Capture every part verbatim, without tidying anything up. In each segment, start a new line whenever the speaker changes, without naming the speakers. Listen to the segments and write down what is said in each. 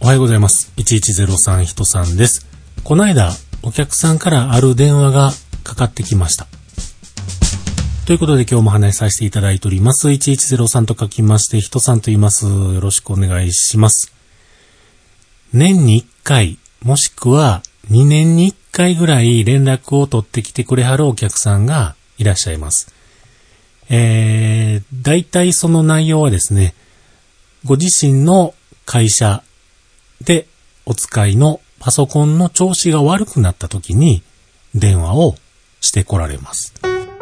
おはようございます。いちいちゼロさん人さんです。この間お客さんからある電話がかかってきました。ということで今日も話しさせていただいております。いちいちゼロさんと書きまして人さんと言います。よろしくお願いします。年にいっかいもしくはにねんにいっかいぐらい連絡を取ってきてくれはるお客さんがいらっしゃいます。えー、大体その内容はですね、ご自身の会社でお使いのパソコンの調子が悪くなった時に電話をしてこられます。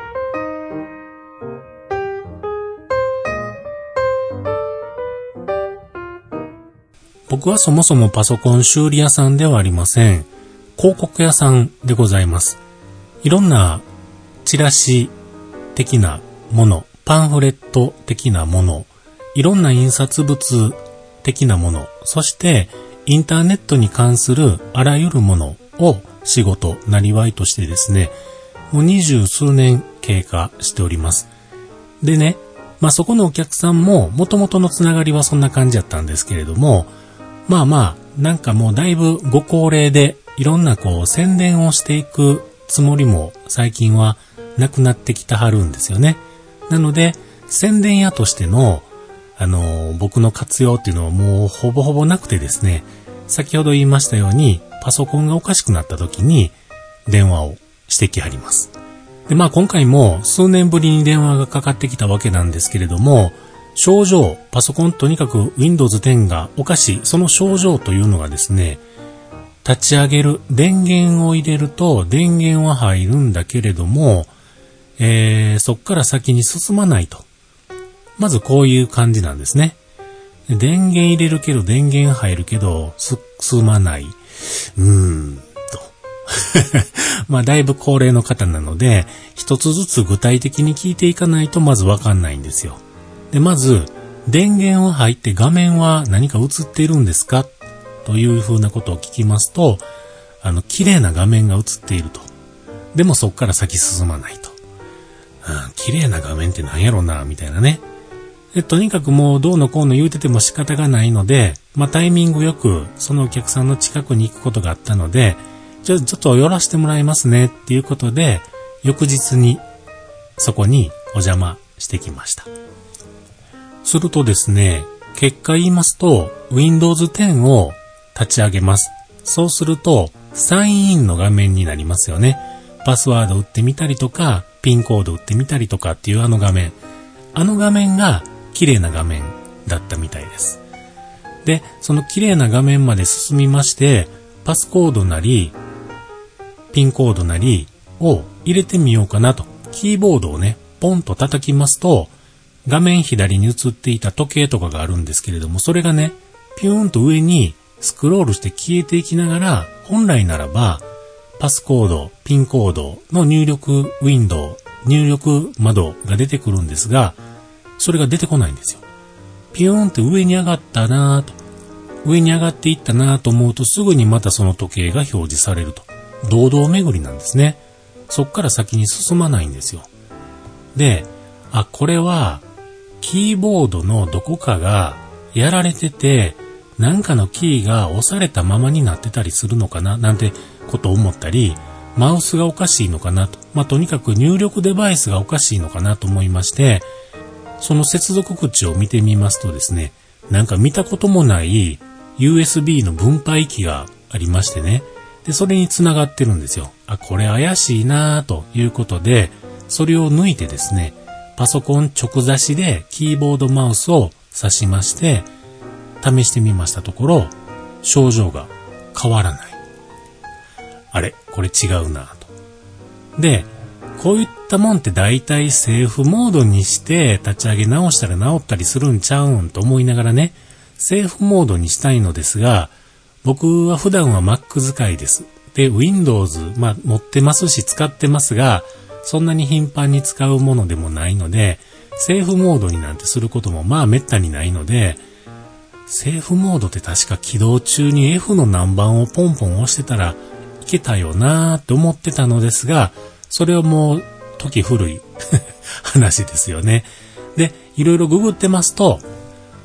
僕はそもそもパソコン修理屋さんではありません。広告屋さんでございます。いろんなチラシ的なもの、パンフレット的なもの、いろんな印刷物的なもの、そしてインターネットに関するあらゆるものを仕事、なりわいとしてですね、もう二十数年経過しております。でね、まあそこのお客さんも元々のつながりはそんな感じだったんですけれども、まあまあなんかもうだいぶご高齢でいろんなこう宣伝をしていくつもりも最近はなくなってきたはるんですよね。なので宣伝屋としてのあの僕の活用っていうのはもうほぼほぼなくてですね、先ほど言いましたようにパソコンがおかしくなった時に電話をしてきはります。でまあ今回も数年ぶりに電話がかかってきたわけなんですけれども、症状、パソコンとにかく ウィンドウズテン がおかしい、その症状というのがですね、立ち上げる、電源を入れると電源は入るんだけれども、えー、そこから先に進まないと。まずこういう感じなんですね。電源入れるけど電源入るけど進まない。うーんと。まあだいぶ高齢の方なので、一つずつ具体的に聞いていかないとまずわかんないんですよ。で、まず電源を入って画面は何か映っているんですかというふうなことを聞きますと、あの綺麗な画面が映っていると。でもそこから先進まないと。うん、綺麗な画面って何やろなみたいなね。で、とにかくもうどうのこうの言うてても仕方がないので、まあタイミングよくそのお客さんの近くに行くことがあったので、じゃあちょっと寄らせてもらいますねっていうことで、翌日にそこにお邪魔してきました。するとですね、結果言いますと ウィンドウズテン を立ち上げます。そうするとサインインの画面になりますよね。パスワード打ってみたりとか、ピンコード打ってみたりとかっていうあの画面。あの画面が綺麗な画面だったみたいです。で、その綺麗な画面まで進みまして、パスコードなり、ピンコードなりを入れてみようかなと。キーボードをね、ポンと叩きますと、画面左に映っていた時計とかがあるんですけれども、それがね、ピューンと上にスクロールして消えていきながら、本来ならば、パスコード、ピンコードの入力ウィンドウ、入力窓が出てくるんですが、それが出てこないんですよ。ピューンって上に上がったなぁと。上に上がっていったなぁと思うとすぐにまたその時計が表示されると。堂々巡りなんですね。そっから先に進まないんですよ。で、あ、これはキーボードのどこかがやられてて、なんかのキーが押されたままになってたりするのかななんてことを思ったり、マウスがおかしいのかなと。まあ、とにかく入力デバイスがおかしいのかなと思いまして、その接続口を見てみますとですね、なんか見たこともない ユーエスビー の分配器がありましてね。で、それにつながってるんですよ。あ、これ怪しいなということで、それを抜いてですね、パソコン直差しでキーボードマウスを挿しまして、試してみましたところ、症状が変わらない。あれ、これ違うなと。で、こういったもんって大体セーフモードにして立ち上げ直したら直ったりするんちゃうんと思いながらね、セーフモードにしたいのですが、僕は普段は Mac 使いです。で、Windows、まあ持ってますし使ってますが、そんなに頻繁に使うものでもないので、セーフモードになんてすることもまあ滅多にないので、セーフモードって確か起動中に F の何番をポンポン押してたらいけたよなーって思ってたのですが、それはもう時古い話ですよね。で、いろいろググってますと、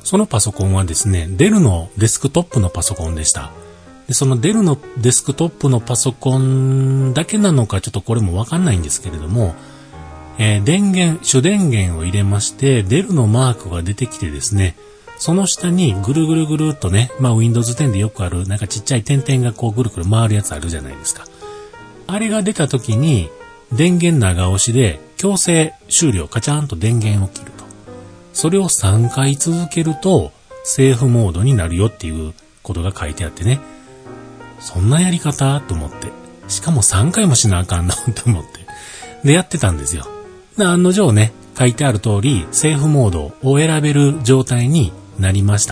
そのパソコンはですね、デルのデスクトップのパソコンでした。で、そのデルのデスクトップのパソコンだけなのかちょっとこれもわかんないんですけれども、えー、電源、主電源を入れまして、デルのマークが出てきてですね、その下にぐるぐるぐるっとね、まあ ウィンドウズテン でよくある、なんかちっちゃい点々がこうぐるぐる回るやつあるじゃないですか。あれが出た時に、電源長押しで強制終了、カチャンと電源を切ると。それをさんかい続けると、セーフモードになるよっていうことが書いてあってね。そんなやり方と思って。しかもさんかいもしなあかんのと思って。で、やってたんですよ。で、案の定ね、書いてある通り、セーフモードを選べる状態になりました。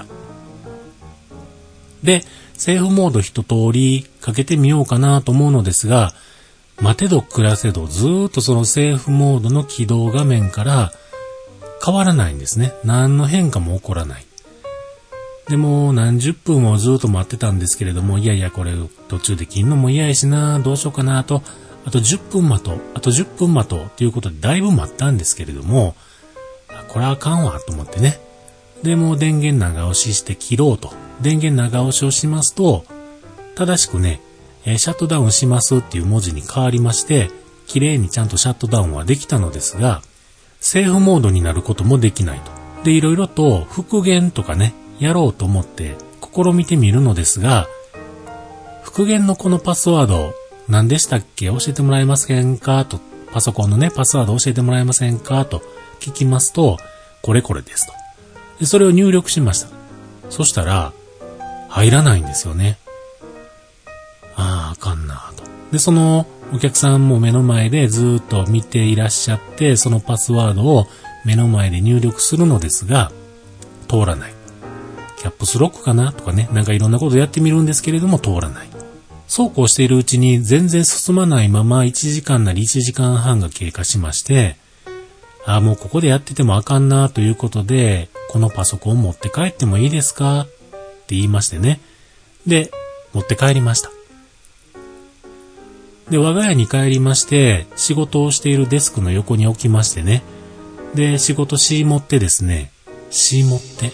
で、セーフモード一通りかけてみようかなと思うのですが、待てど暮らせどずーっとそのセーフモードの起動画面から変わらないんですね。何の変化も起こらない。でも何十分もずっと待ってたんですけれども、いやいやこれ途中で切るのも嫌やしな、どうしようかなと、あとじゅっぷん待とう、あとじゅっぷん待とうということでだいぶ待ったんですけれども、これはあかんわと思ってね。でも電源長押しして切ろうと。電源長押しをしますと、正しくね、シャットダウンしますっていう文字に変わりまして、綺麗にちゃんとシャットダウンはできたのですが、セーフモードになることもできないと。で、いろいろと復元とかね、やろうと思って試みてみるのですが、復元のこのパスワード何でしたっけ、教えてもらえませんかと、パソコンのねパスワード教えてもらえませんかと聞きますと、これこれですと。で、それを入力しました。そしたら入らないんですよね。ああ、あかんなと。で、そのお客さんも目の前でずっと見ていらっしゃって、そのパスワードを目の前で入力するのですが通らない。キャップスロックかなとかね、なんかいろんなことやってみるんですけれども通らない。そうこうしているうちに全然進まないままいちじかんなりいちじかんはんが経過しまして、ああ、もうここでやっててもあかんなということで、このパソコン持って帰ってもいいですかって言いましてね。で、持って帰りました。で、我が家に帰りまして、仕事をしているデスクの横に置きましてね。で、仕事し持ってですね、し持って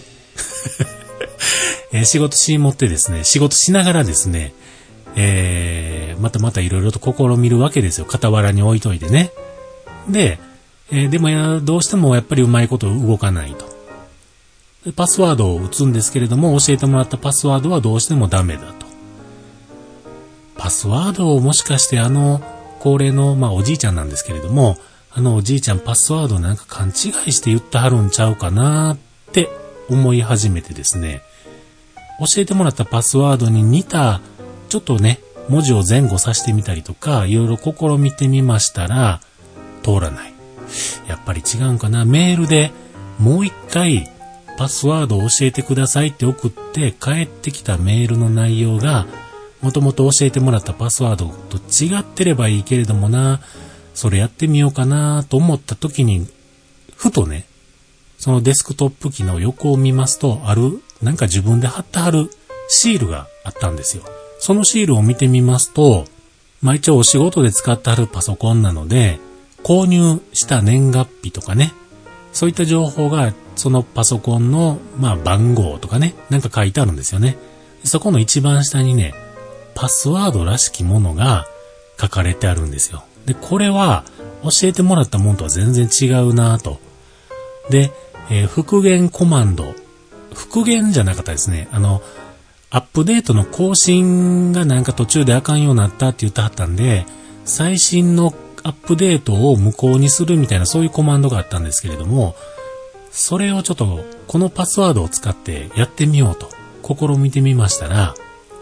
え仕事し持ってですね、仕事しながらですね、えー、またまたいろいろと試みるわけですよ。傍らに置いといてね。で、えー、でもやどうしてもやっぱりうまいこと動かないと。で、パスワードを打つんですけれども、教えてもらったパスワードはどうしてもダメだと。パスワードをもしかしてあの高齢の、まあおじいちゃんなんですけれども、あのおじいちゃんパスワードなんか勘違いして言ってはるんちゃうかなって思い始めてですね、教えてもらったパスワードに似たちょっとね文字を前後させてみたりとかいろいろ試みてみましたら通らない。やっぱり違うんかな。メールでもう一回パスワードを教えてくださいって送って帰ってきたメールの内容がもともと教えてもらったパスワードと違ってればいいけれどもな、それやってみようかなと思った時にふとね、そのデスクトップ機の横を見ますと、あるなんか自分で貼ってあるシールがあったんですよ。そのシールを見てみますと、まあ一応お仕事で使ってあるパソコンなので購入した年月日とかね、そういった情報がそのパソコンのまあ番号とかね、なんか書いてあるんですよね。そこの一番下にね、パスワードらしきものが書かれてあるんですよ。で、これは教えてもらったものとは全然違うなと。で、えー、復元コマンド、復元じゃなかったですね。あのアップデートの更新がなんか途中であかんようになったって言ってはったんで、最新のアップデートを無効にするみたいなそういうコマンドがあったんですけれども、それをちょっとこのパスワードを使ってやってみようと試みてみましたら、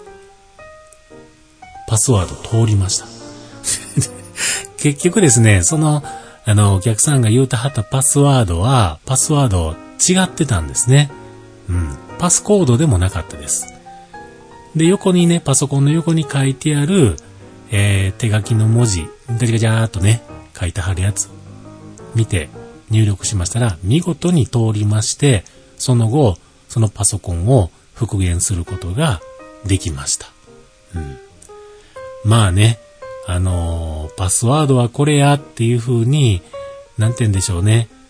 パスワード通りました結局ですね、そのあのお客さんが言うてはったパスワードはパスワード違ってたんですね。うん、パスコードでもなかったです。で、横にね、パソコンの横に書いてある、えー、手書きの文字ガチャガチャーっとね書いてはるやつ見て入力しましたら見事に通りまして、その後そのパソコンを復元することができました。うん、まあね、あのー、パスワードはこれやっていう風に、なんて言うんでしょうね。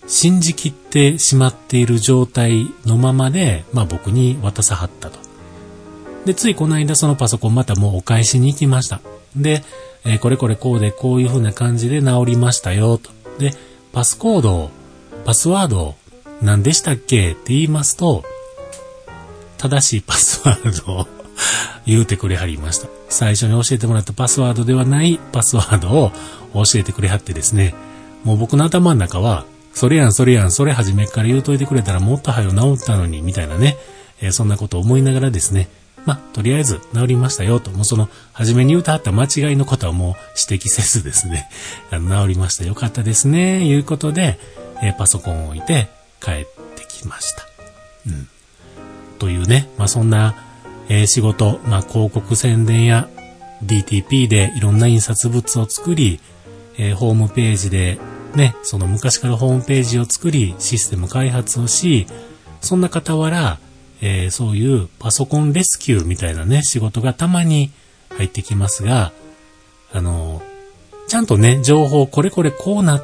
信じきってしまっている状態のままで、まあ僕に渡さはったと。で、ついこの間そのパソコンまたもうお返しに行きました。で、えー、これこれこうでこういう風な感じで治りましたよと。で、パスコード、パスワード何でしたっけって言いますと、正しいパスワードを言うてくれはりました。最初に教えてもらったパスワードではないパスワードを教えてくれはってですね、もう僕の頭の中は、それやんそれやんそれ初めから言うといてくれたらもっと早く治ったのにみたいなね、えー、そんなことを思いながらですね、まあ、とりあえず治りましたよと、もうその初めに言うたはった間違いのことはもう指摘せずですね、あの治りましたよかったですね、いうことで、えー、パソコンを置いて帰ってきました。うん。というね、まあそんな、えー、仕事、まあ広告宣伝や ディーティーピー でいろんな印刷物を作り、えー、ホームページでね、その昔からホームページを作り、システム開発をし、そんな傍ら、えー、そういうパソコンレスキューみたいなね、仕事がたまに入ってきますが、あの、ちゃんとね、情報、これこれこうなって、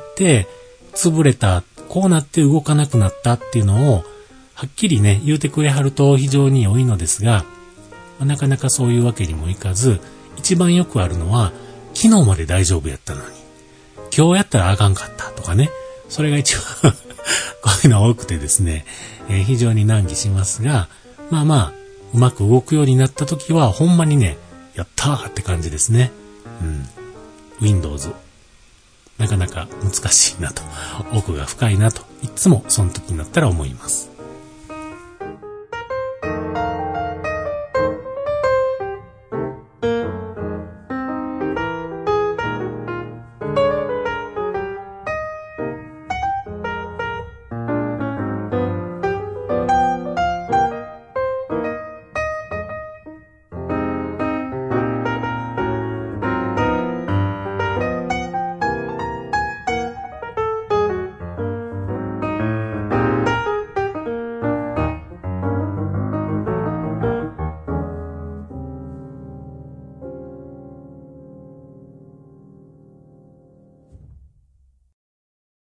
潰れた、こうなって動かなくなったっていうのを、はっきりね、言うてくれはると非常に良いのですが、まあ、なかなかそういうわけにもいかず、一番よくあるのは、昨日まで大丈夫やったのに、今日やったらあかんかったとかね、それが一番こういうの多くてですね、えー、非常に難儀しますが、まあまあ、うまく動くようになった時は、ほんまにね、やったーって感じですね。うん。Windows。なかなか難しいなと、奥が深いなと、いつもその時になったら思います。